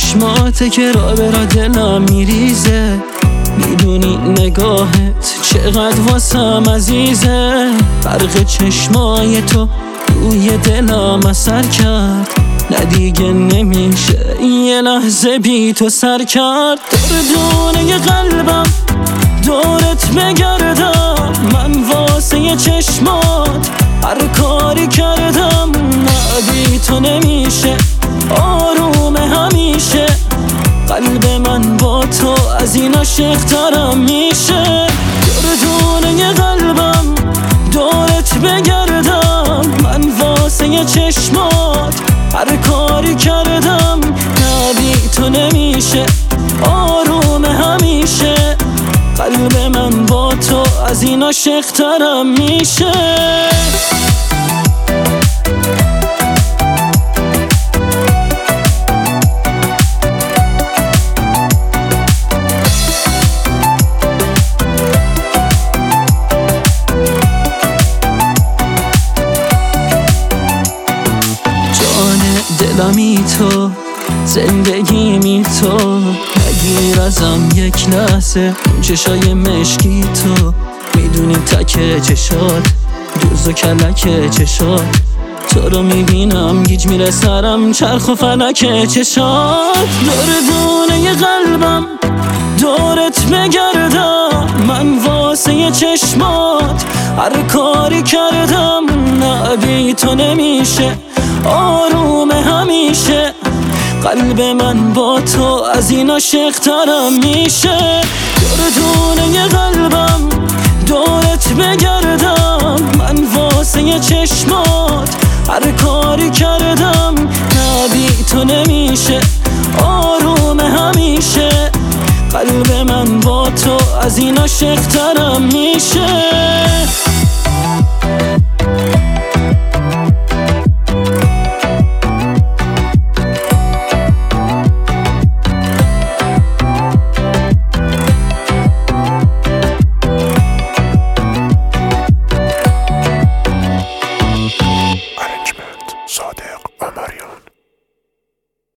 چشماته که را به را دلم میریزه، میدونی نگاهت چقدر واسم عزیزه. برق چشمای تو روی دلم اثر کرد، نه دیگه نمیشه یه لحظه بی تو سر کرد. دونه قلبم دورت بگردم، من واسه چشمات هر کاری کردم. نه بی تو نمیشه آروم همیشه، قلب من با تو از این عاشق‌ترم میشه. دونه قلبم دورت بگردم، من واسه چشمات هر کاری کردم. نه بی تو نمیشه آروم همیشه، قلب من با تو از این عاشق‌ترم میشه. دلمی تو زندگی می تو، نگیر ازم یک لحظه اون چشای مشکی تو. میدونی تک چشات دوز و کلک چشات، تو رو میبینم گیج میره سرم چرخ و فلک چشات. دونه قلبم دورت بگردم، من واسه چشمات هر کاری کردم. نه بی تو نمیشه آروم همیشه، قلب من با تو از این عاشق‌ترم میشه. دونه قلبم دورت بگردم، من واسه چشمات هر کاری کردم. نه بی تو نمیشه آروم همیشه، قلب من با تو از این عاشق‌ترم